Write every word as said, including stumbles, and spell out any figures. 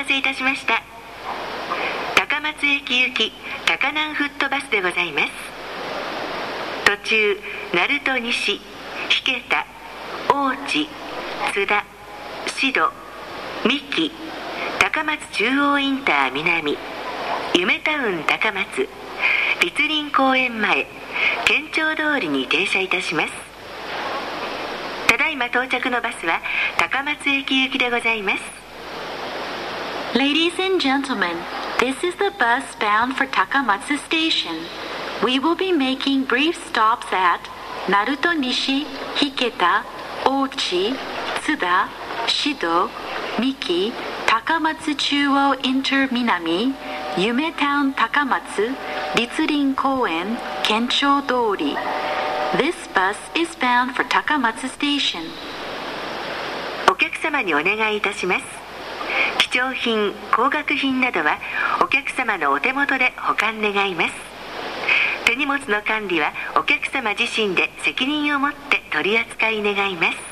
たせいたしました。高松駅行き高南フットバスでございます。途中鳴門西、引田、大地、津田、志度、三木、高松中央インター南、夢タウン高松、栗林公園前、県庁通りに停車いたします。ただいま到着のバスは高松駅行きでございます。 Ladies and gentlemen, this is the bus bound for Takamatsu Station. We will be making brief stops at Naruto Nishi, Hiketa, Ochi, Tsuda, Shido, Miki, Takamatsu Chuo Inter Minami, Yumetown Takamatsu, Ritsurin Koen, Kencho Dori. This bus is bound for Takamatsu Station. お客様にお願いいたします。貴重品、高額品などはお客様のお手元で保管願います。手荷物の管理はお客様自身で責任を持って取り扱い願います。